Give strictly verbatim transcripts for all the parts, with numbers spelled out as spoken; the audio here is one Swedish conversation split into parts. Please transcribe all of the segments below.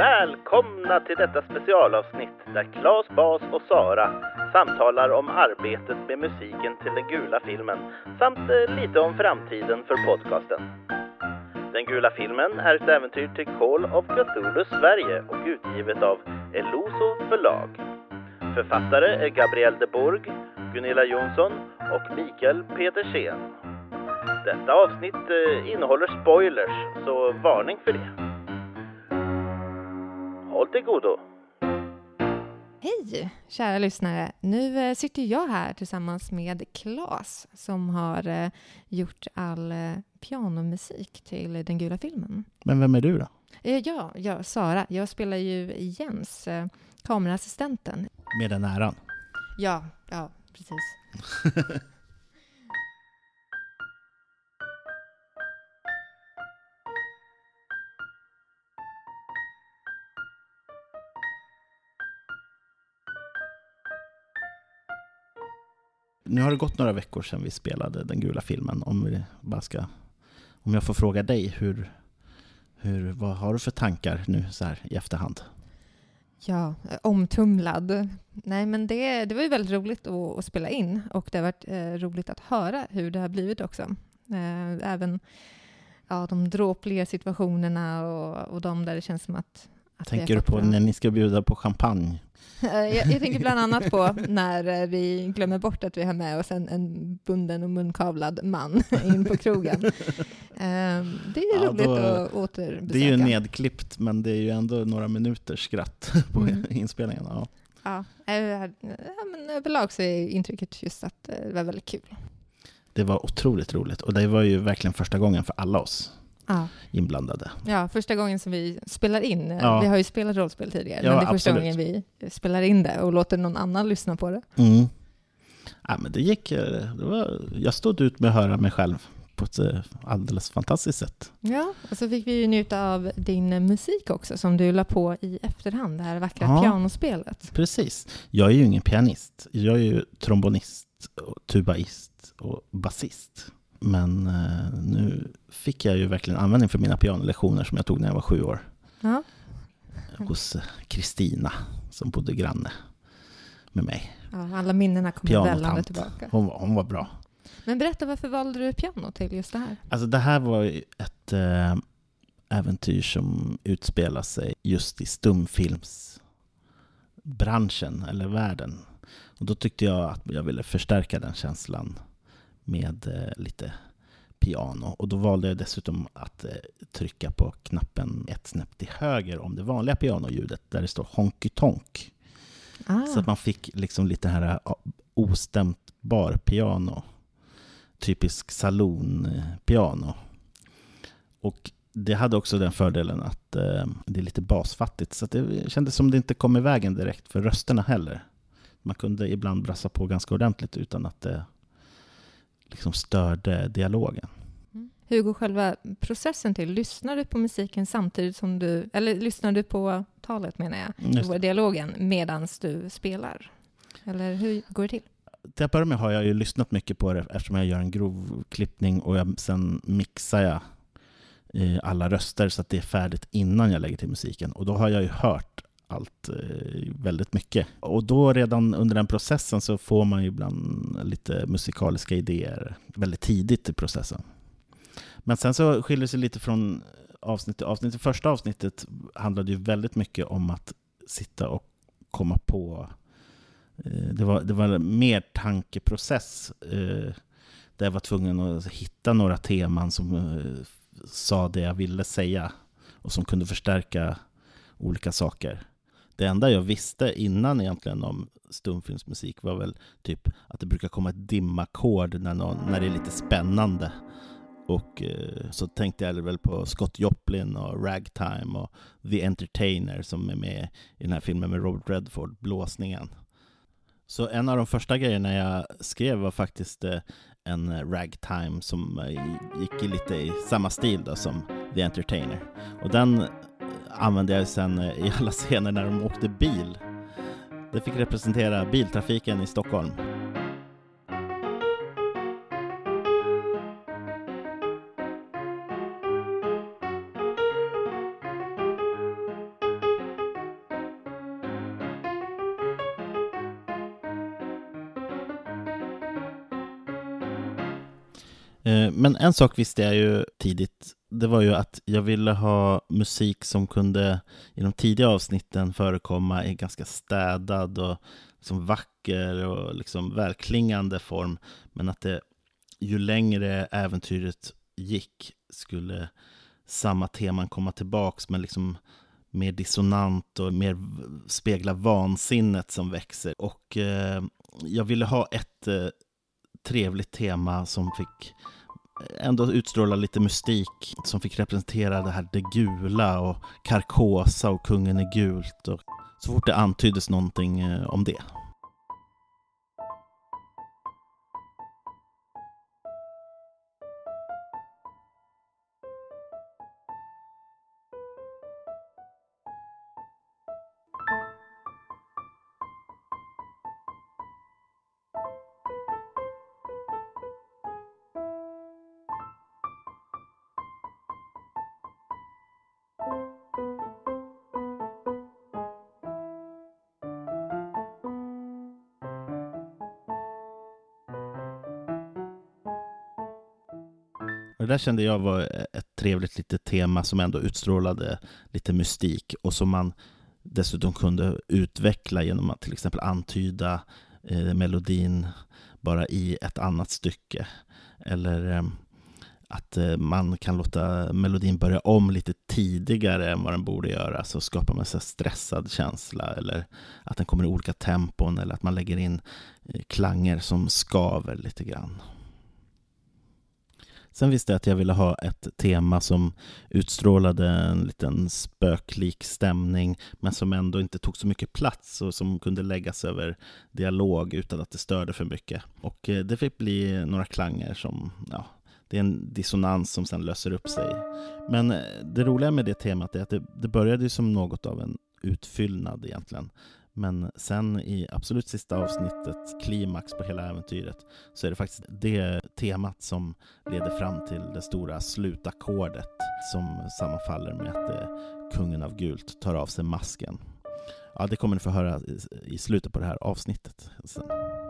Välkomna till detta specialavsnitt där Claes, Bas och Sara samtalar om arbetet med musiken till den gula filmen samt lite om framtiden för podcasten. Den gula filmen är ett äventyr till Call of Cthulhu Sverige och utgivet av Eloso förlag. Författare är Gabriel de Bourg, Gunilla Jonsson och Mikael Petersen. Detta avsnitt innehåller spoilers, så varning för det. Håll till godo. Hej kära lyssnare, nu sitter jag här tillsammans med Claes som har gjort all pianomusik till den gula filmen. Men vem är du då? Ja, jag, Sara. Jag spelar ju Jens, kameraassistenten. Med den äran? Ja, ja, precis. Nu har det gått några veckor sedan vi spelade den gula filmen. Om vi bara ska, om jag får fråga dig, hur, hur, vad har du för tankar nu så här i efterhand? Ja, omtumlad. Nej, men det, det var ju väldigt roligt att, att spela in. Och det har varit eh, roligt att höra hur det har blivit också. Eh, även ja, de dråpliga situationerna och, och de där det känns som att... att Tänker du på när ni ska bjuda på champagne? Jag, jag tänker bland annat på när vi glömmer bort att vi har med oss en, en bunden och munkavlad man in på krogen. Um, det är ja, roligt då, att återbesöka. Det är ju nedklippt, men det är ju ändå några minuters skratt på mm. inspelningen. Ja. Ja, ja, men överlag så är intrycket just att det var väldigt kul. Det var otroligt roligt och det var ju verkligen första gången för alla oss. Ja. Inblandade. Ja, första gången som vi spelar in. Ja. Vi har ju spelat rollspel tidigare, ja, men det är första absolut. gången vi spelar in det och låter någon annan lyssna på det. Mm. Ja, men det gick, det var, jag stod ut med att höra mig själv på ett alldeles fantastiskt sätt. Ja, och så fick vi ju njuta av din musik också som du la på i efterhand, det här vackra ja, pianospelet. Precis. Jag är ju ingen pianist. Jag är ju trombonist, och tubaist och basist. Men eh, nu fick jag ju verkligen användning för mina pianolektioner som jag tog när jag var sju år. Ja. Hos Kristina som bodde granne med mig. Ja, alla minnena kommer vällande tillbaka. Hon var, hon var bra. Men berätta, varför valde du piano till just det här? Alltså det här var ett eh, äventyr som utspelar sig just i stumfilmsbranschen eller världen. Och då tyckte jag att jag ville förstärka den känslan med eh, lite piano. Och då valde jag dessutom att eh, trycka på knappen ett snäpp till höger om det vanliga pianoljudet där det står honky tonk. Ah. Så att man fick liksom lite här ostämt bar piano. Typisk salonpiano. Och det hade också den fördelen att eh, det är lite basfattigt. Så att det kändes som det inte kom i vägen direkt för rösterna heller. Man kunde ibland brassa på ganska ordentligt utan att det liksom störde dialogen. Mm. Hur går själva processen till? Lyssnar du på musiken samtidigt som du, eller lyssnar du på talet menar jag, på dialogen medans du spelar? Eller hur går det till? Till att börja med har jag ju lyssnat mycket på det eftersom jag gör en grov klippning och jag, sen mixar jag eh, alla röster så att det är färdigt innan jag lägger till musiken. Och då har jag ju hört allt eh, väldigt mycket. Och då redan under den processen så får man ju ibland lite musikaliska idéer väldigt tidigt i processen. Men sen så skiljer det sig lite från avsnitt till avsnitt. Det första avsnittet handlade ju väldigt mycket om att sitta och komma på. Eh, det var, det var en mer tankeprocess eh, där jag var tvungen att hitta några teman som eh, sa det jag ville säga och som kunde förstärka olika saker. Det enda jag visste innan egentligen om stumfilmsmusik var väl typ att det brukar komma ett dimackord när, någon, när det är lite spännande. Och eh, så tänkte jag väl på Scott Joplin och Ragtime och The Entertainer som är med i den här filmen med Robert Redford, Blåsningen. Så en av de första grejerna jag skrev var faktiskt eh, en ragtime som eh, gick i lite i samma stil då, som The Entertainer. Och den använde jag sen i alla scener när de åkte bil. Det fick representera biltrafiken i Stockholm. Men en sak visste jag ju tidigt, det var ju att jag ville ha musik som kunde i de tidiga avsnitten förekomma i ganska städad och liksom vacker och liksom välklingande form, men att det ju längre äventyret gick skulle samma teman komma tillbaks, men liksom mer dissonant och mer spegla vansinnet som växer. Och eh, jag ville ha ett eh, trevligt tema som fick ändå utstråla lite mystik, som fick representera det här det gula och Carcosa och kungen i gult, och så fort det antyddes någonting eh, om det. Och det där kände jag var ett trevligt litet tema som ändå utstrålade lite mystik och som man dessutom kunde utveckla genom att till exempel antyda eh, melodin bara i ett annat stycke. Eller eh, att eh, man kan låta melodin börja om lite tidigare än vad den borde göra, så skapar man en stressad känsla, eller att den kommer i olika tempon, eller att man lägger in eh, klanger som skaver lite grann. Sen visste jag att jag ville ha ett tema som utstrålade en liten spöklik stämning, men som ändå inte tog så mycket plats och som kunde läggas över dialog utan att det störde för mycket. Och det fick bli några klanger som, ja, det är en dissonans som sen löser upp sig. Men det roliga med det temat är att det, det började ju som något av en utfyllnad egentligen. Men sen i absolut sista avsnittet, klimax på hela äventyret, så är det faktiskt det temat som leder fram till det stora slutackordet som sammanfaller med att det, kungen av gult tar av sig masken. Ja, det kommer ni få höra i, i slutet på det här avsnittet sen.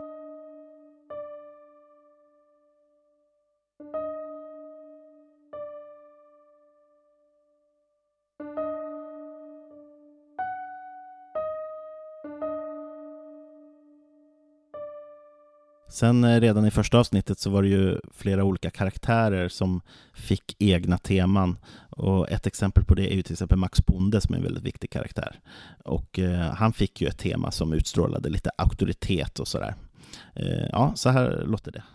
Sen redan i första avsnittet så var det ju flera olika karaktärer som fick egna teman. Och ett exempel på det är ju till exempel Max Bonde som är en väldigt viktig karaktär. Och eh, han fick ju ett tema som utstrålade lite auktoritet och sådär. Eh, ja, så här låter det.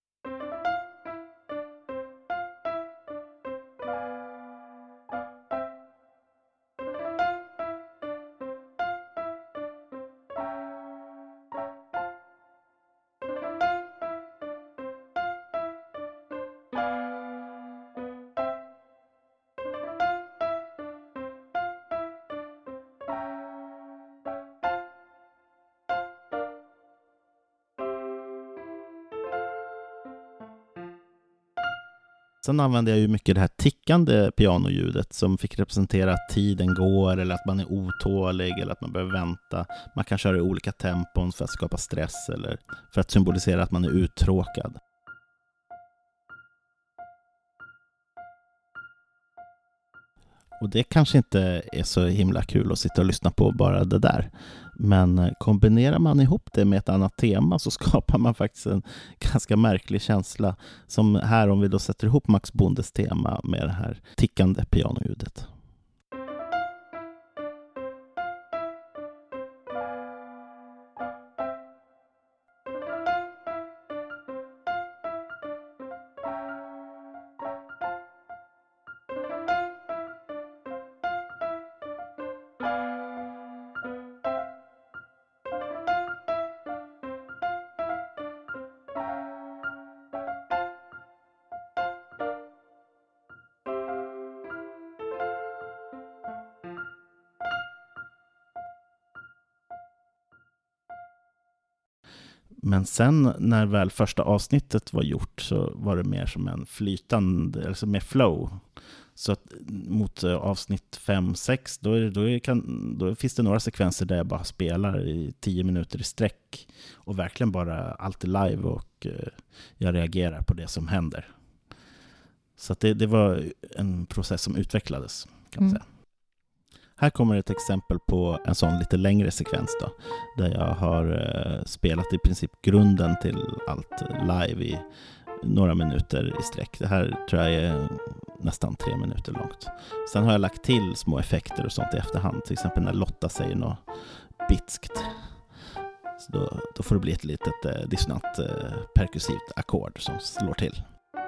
Sen använde jag ju mycket det här tickande pianoljudet som fick representera att tiden går, eller att man är otålig, eller att man behöver vänta. Man kan köra i olika tempon för att skapa stress eller för att symbolisera att man är uttråkad. Och det kanske inte är så himla kul att sitta och lyssna på bara det där. Men kombinerar man ihop det med ett annat tema så skapar man faktiskt en ganska märklig känsla. Som här om vi då sätter ihop Max Bondes tema med det här tickande pianoljudet. Men sen när väl första avsnittet var gjort så var det mer som en flytande, alltså med flow. Så att mot avsnitt fem sex då, är det, då, är, kan, då finns det några sekvenser där jag bara spelar i tio minuter i sträck och verkligen bara allt är live och eh, jag reagerar på det som händer. Så att det, det var en process som utvecklades, kan man Mm. säga. Här kommer ett exempel på en sån lite längre sekvens då, där jag har eh, spelat i princip grunden till allt live i några minuter i sträck. Det här tror jag är nästan tre minuter långt. Sen har jag lagt till små effekter och sånt i efterhand. Till exempel när Lotta säger något bitskt. Så då, då får det bli ett litet eh, dissonant eh, perkussivt ackord som slår till.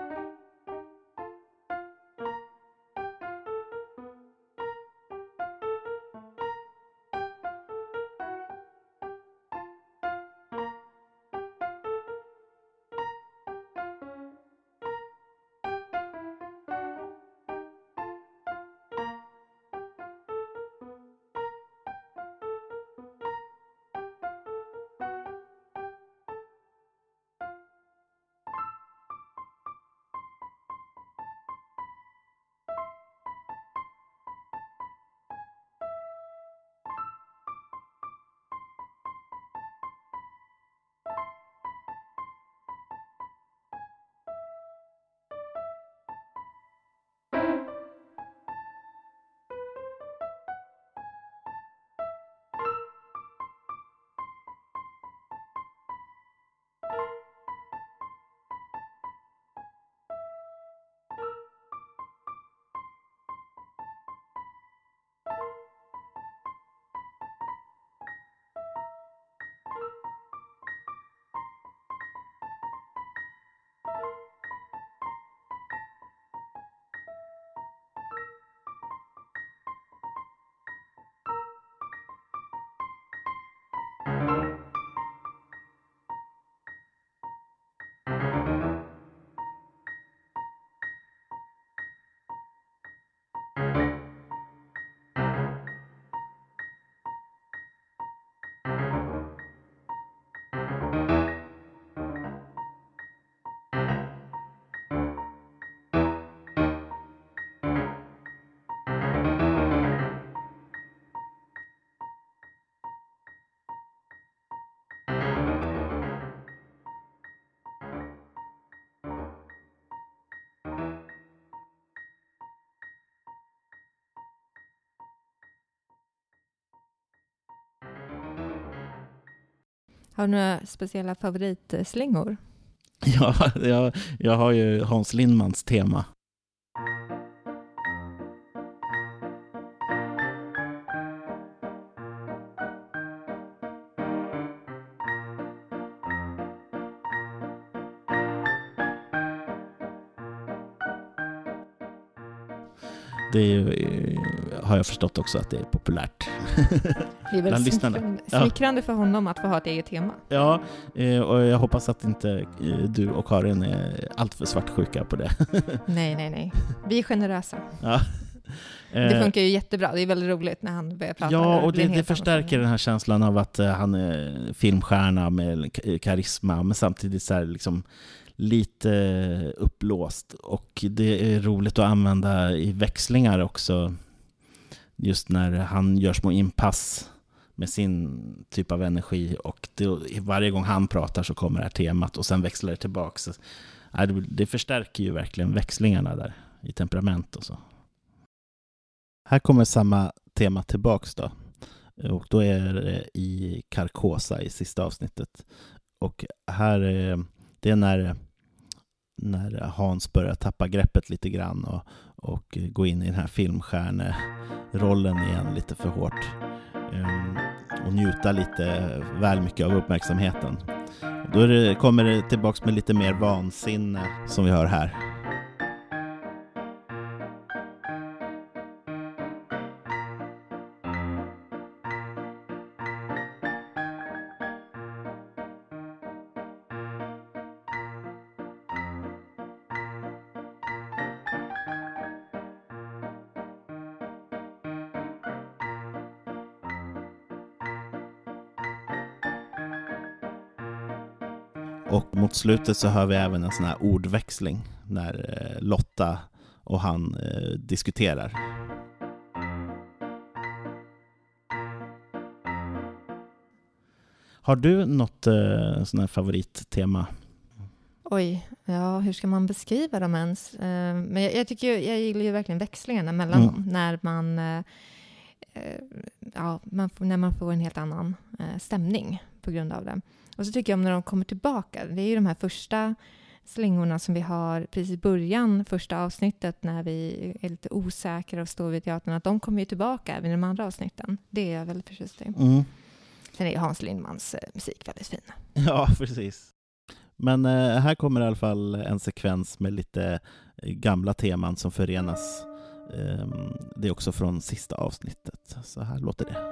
Har du några speciella favoritslingor? Ja, jag, jag har ju Hans Lindmans tema. Det är ju, har jag förstått också att det är populärt. Det är väl Bland lyssnarna. smickrande, Ja. smickrande för honom att få ha ett eget tema. Ja, eh, och jag hoppas att inte eh, du och Karin är allt för svartsjuka på det. Nej, nej, nej. Vi är generösa. Ja. Det Eh, funkar ju jättebra. Det är väldigt roligt när han börjar prata. Ja, och blir det, en det helt annan förstärker stämning. den här känslan av att eh, han är filmstjärna med k- karisma, men samtidigt så här liksom lite upplåst. Och det är roligt att använda i växlingar också, just när han gör små inpass med sin typ av energi, och det, varje gång han pratar så kommer det här temat och sen växlar det tillbaka. Så, nej, det, det förstärker ju verkligen växlingarna där i temperament och så. Här kommer samma tema tillbaks då. Och då är det i Carcosa i sista avsnittet. Och här är det är när, när Hans börjar tappa greppet lite grann och, och gå in i den här filmstjärnerollen igen lite för hårt. Um, och njuta lite väl mycket av uppmärksamheten. Då är det, kommer det tillbaks med lite mer vansinne som vi hör här. Och mot slutet så hör vi även en sån här ordväxling när eh, Lotta och han eh, diskuterar. Har du något eh, sån här favorittema? Oj, ja, hur ska man beskriva dem ens? Eh, men jag, jag tycker ju, jag gillar ju verkligen växlingarna mellan Mm. dem. När man, eh, ja, man får, när man får en helt annan eh, stämning på grund av det. Och så tycker jag om när de kommer tillbaka. Det är ju de här första slingorna som vi har precis i början, första avsnittet, när vi är lite osäkra och står vid teatern. Att de kommer ju tillbaka även i de andra avsnitten. Det är jag väldigt förtjust i. Mm. Sen är Hans Lindmans eh, musik väldigt fin. Ja, precis. Men eh, här kommer i alla fall en sekvens med lite gamla teman som förenas. Eh, det är också från sista avsnittet. Så här låter det.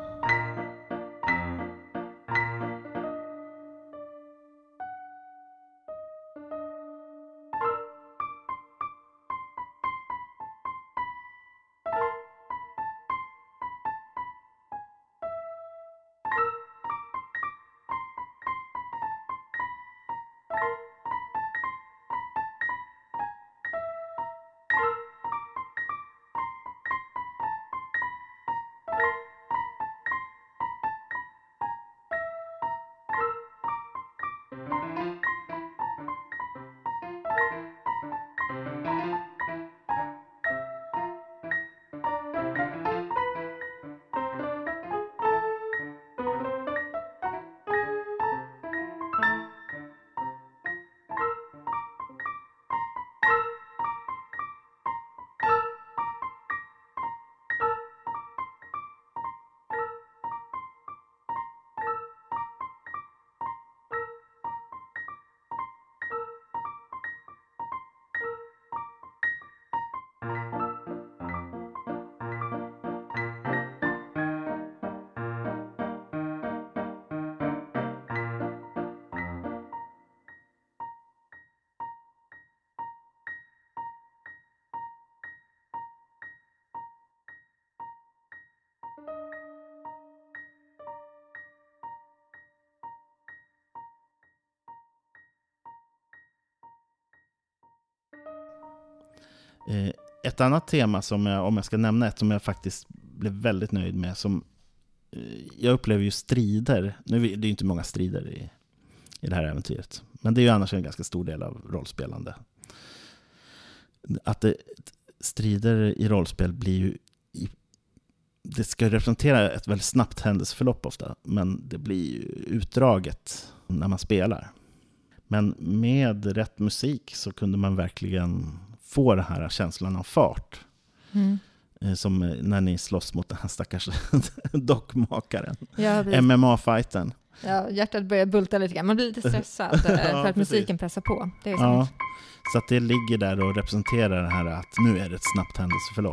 Ett annat tema som jag, om jag ska nämna ett som jag faktiskt blev väldigt nöjd med, som jag upplever ju strider. Nu är det ju inte många strider i, i det här äventyret, men det är ju annars en ganska stor del av rollspelande. Att det, strider i rollspel blir ju i, det ska representera ett väldigt snabbt händelseförlopp ofta, men det blir ju utdraget när man spelar. Men med rätt musik så kunde man verkligen få den här känslan av fart. Mm. Som när ni slåss mot den här stackars dockmakaren. Ja, M M A-fighten. Ja, hjärtat börjar bulta lite grann. Man blir lite stressad ja, för att precis. musiken pressar på. Det är ja, så att det ligger där och representerar det här att nu är det ett snabbt händelseförlopp.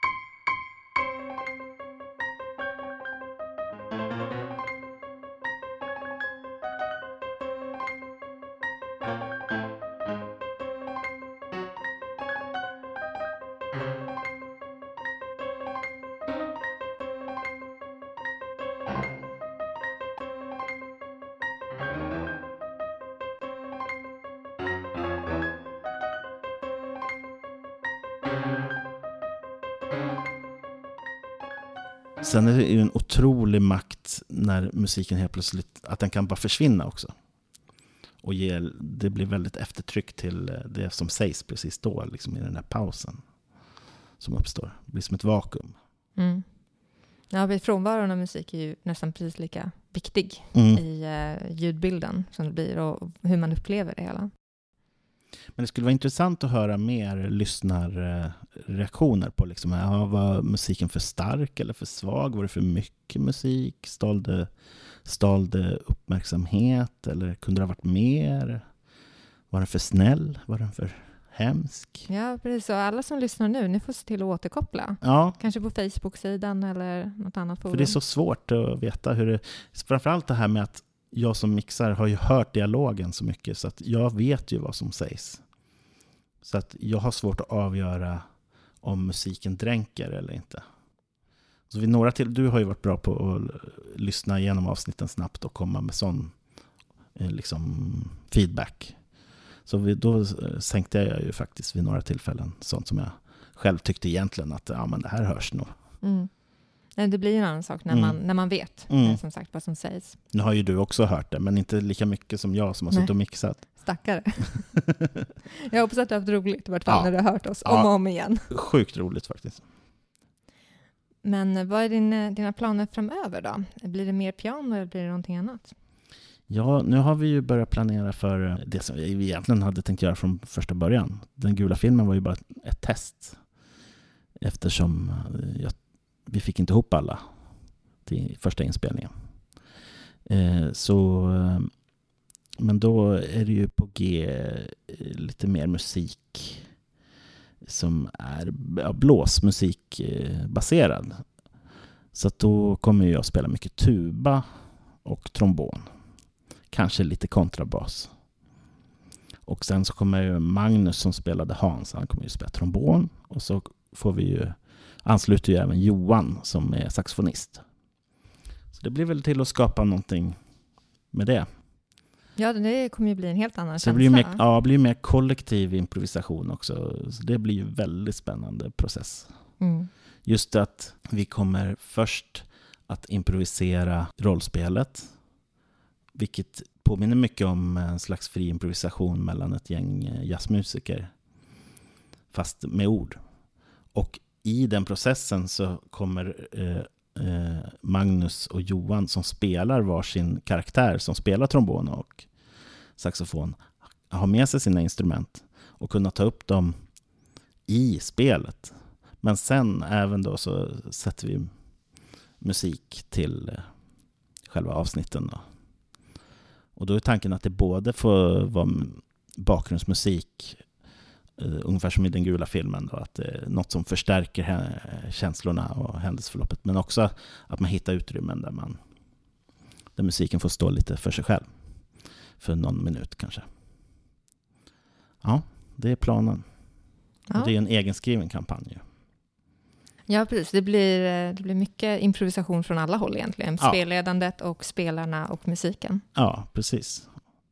Sen är det ju en otrolig makt när musiken helt plötsligt, att den kan bara försvinna också. Och ge, det blir väldigt eftertryck till det som sägs precis då, liksom i den där pausen som uppstår. Det blir som ett vakuum. Mm. Ja, frånvaron av musik är ju nästan precis lika viktig mm. i uh, ljudbilden som det blir och hur man upplever det hela. Men det skulle vara intressant att höra mer lyssnarreaktioner på liksom, ja, var musiken för stark eller för svag? Var det för mycket musik? Stal det, stal det uppmärksamhet? Eller kunde det ha varit mer? Var den för snäll? Var den för hemsk? Ja, precis. Så alla som lyssnar nu, ni får se till att återkoppla. Ja. Kanske på Facebook-sidan eller något annat forum. För det är så svårt att veta hur det... Framförallt det här med att jag som mixar har ju hört dialogen så mycket så att jag vet ju vad som sägs. Så att jag har svårt att avgöra om musiken dränker eller inte. Så vid några till, du har ju varit bra på att lyssna igenom avsnitten snabbt och komma med sån liksom feedback. Så vi, då sänkte jag ju faktiskt vid några tillfällen sånt som jag själv tyckte egentligen att ja, men det här hörs nog. Mm. Det blir en annan sak när, mm. man, när man vet mm. som sagt vad som sägs. Nu har ju du också hört det, men inte lika mycket som jag som har suttit och mixat. Stackare. Jag hoppas att du har haft roligt i vart fall Ja. när du har hört oss Ja. om och om igen. Sjukt roligt faktiskt. Men vad är din, dina planer framöver då? Blir det mer piano eller blir det någonting annat? Ja, nu har vi ju börjat planera för det som vi egentligen hade tänkt göra från första början. Den gula filmen var ju bara ett test. Eftersom jag, vi fick inte ihop alla till första inspelningen. Eh, så, men då är det ju på G lite mer musik som är ja, blåsmusikbaserad. Så att då kommer jag spela mycket tuba och trombon. Kanske lite kontrabas. Och sen så kommer ju Magnus som spelade Hans, han kommer ju spela trombon. Och så får vi ju, ansluter ju även Johan som är saxofonist. Så det blir väl till att skapa någonting med det. Ja, det kommer ju bli en helt annan Så det känsla. blir mer, ja, det blir mer kollektiv improvisation också. Så det blir ju en väldigt spännande process. Mm. Just att vi kommer först att improvisera rollspelet. Vilket påminner mycket om en slags fri improvisation mellan ett gäng jazzmusiker. Fast med ord. Och i den processen så kommer eh, eh, Magnus och Johan som spelar varsin karaktär, som spelar trombon och saxofon, ha med sig sina instrument och kunna ta upp dem i spelet. Men sen även då så sätter vi musik till eh, själva avsnitten då. Och då är tanken att det både får vara bakgrundsmusik, uh, ungefär som i den gula filmen, då, att det är något som förstärker h- känslorna och händelseförloppet, men också att man hittar utrymmen där, man, där musiken får stå lite för sig själv. För någon minut kanske. Ja, det är planen. Ja. Och det är en egenskriven kampanj. Ja, precis. Det blir, det blir mycket improvisation från alla håll egentligen. Ja. Spelledandet och spelarna och musiken. Ja, precis.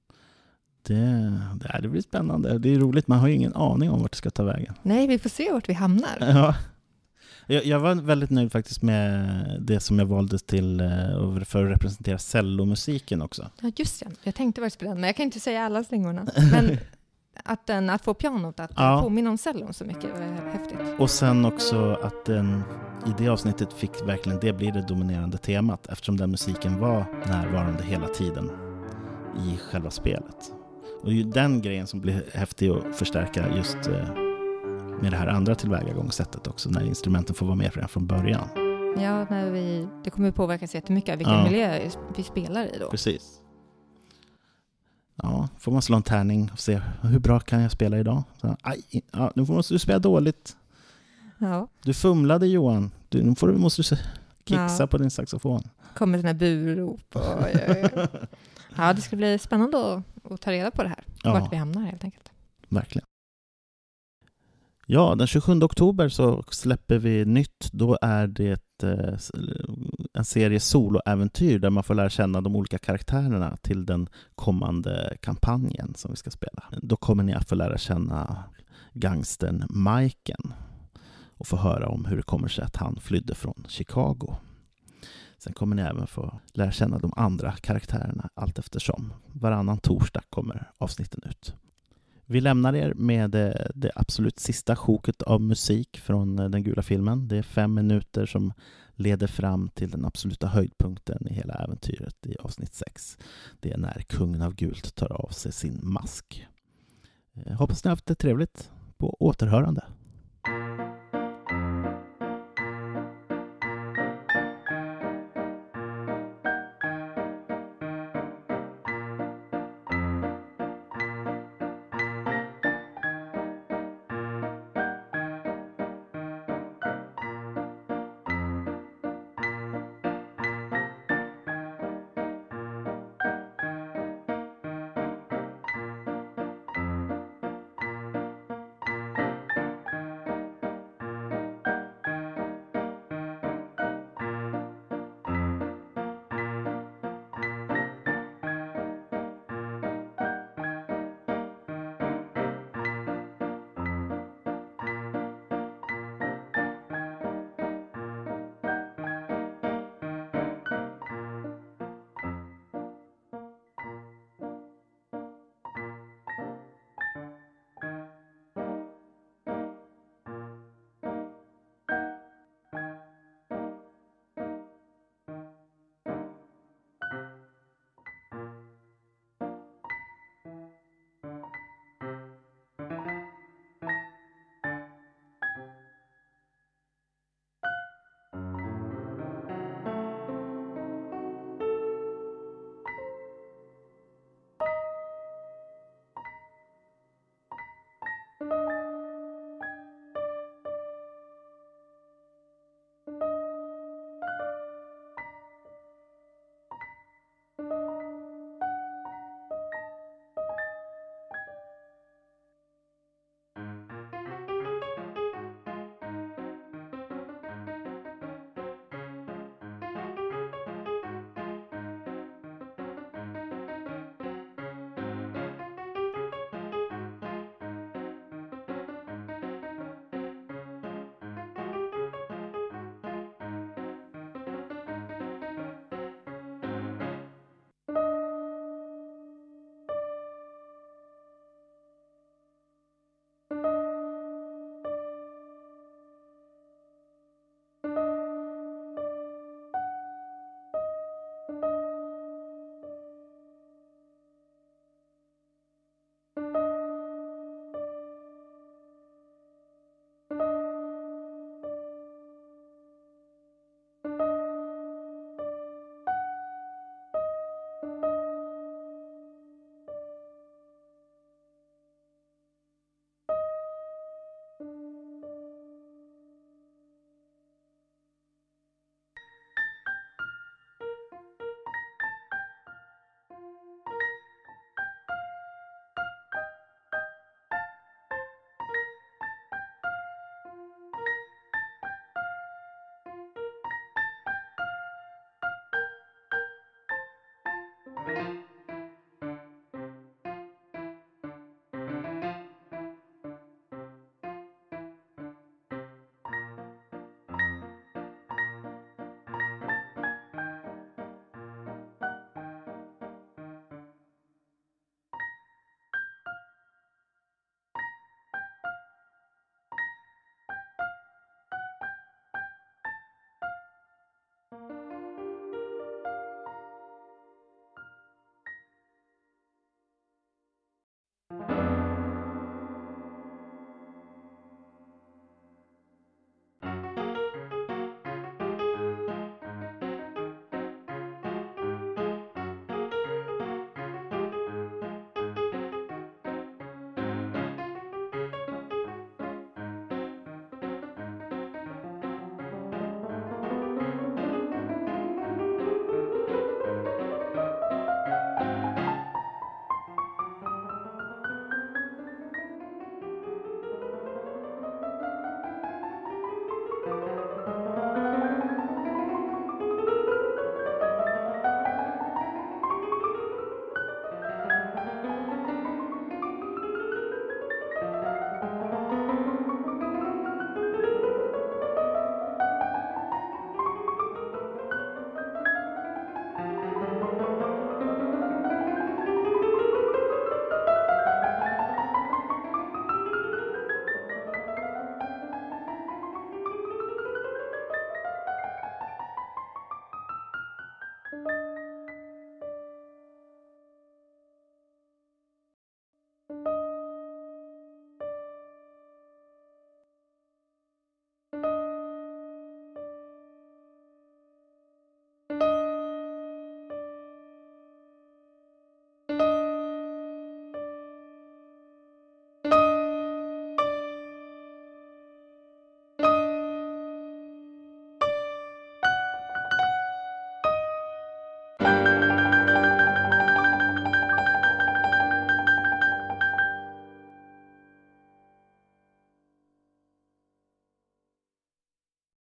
Det, det, det blir spännande. Det är roligt, man har ju ingen aning om vart det ska ta vägen. Nej, vi får se vart vi hamnar. Ja. Jag, jag var väldigt nöjd faktiskt med det som jag valde till för att representera cellomusiken också. Ja, just det. Jag tänkte vara spelande, men jag kan inte säga alla slingorna. Men att, den, att få pianot att Ja. påminna om cellon så mycket var häftigt. Och sen också att den, i det avsnittet fick verkligen det bli det dominerande temat, eftersom den musiken var närvarande hela tiden i själva spelet. Och ju den grejen som blir häftig att förstärka just med det här andra tillvägagångssättet också, när instrumenten får vara med redan från början. Ja, när vi, det kommer påverkas jättemycket av vilken Ja. miljö vi spelar i då. Precis. Ja, får man slå en tärning och se hur bra kan jag spela idag. Så, aj, ja, nu måste du spela dåligt. Ja, Du fumlade, Johan. Du, nu får du, måste du kixa Ja. på din saxofon. kommer sådana här burrop. Och, ja, ja. ja, det ska bli spännande att, att ta reda på det här. Ja. Vart vi hamnar helt enkelt. Verkligen. Ja, den tjugosjunde oktober så släpper vi nytt. Då är det eh, en serie soloäventyr där man får lära känna de olika karaktärerna till den kommande kampanjen som vi ska spela. Då kommer ni att få lära känna gangstern Majken och få höra om hur det kommer sig att han flydde från Chicago. Sen kommer ni även få lära känna de andra karaktärerna allt eftersom. Varannan torsdag kommer avsnitten ut. Vi lämnar er med det, det absolut sista sjoket av musik från den gula filmen. Det är fem minuter som leder fram till den absoluta höjdpunkten i hela äventyret i avsnitt sex. Det är när kungen av gult tar av sig sin mask. Jag hoppas ni har haft det trevligt. På återhörande.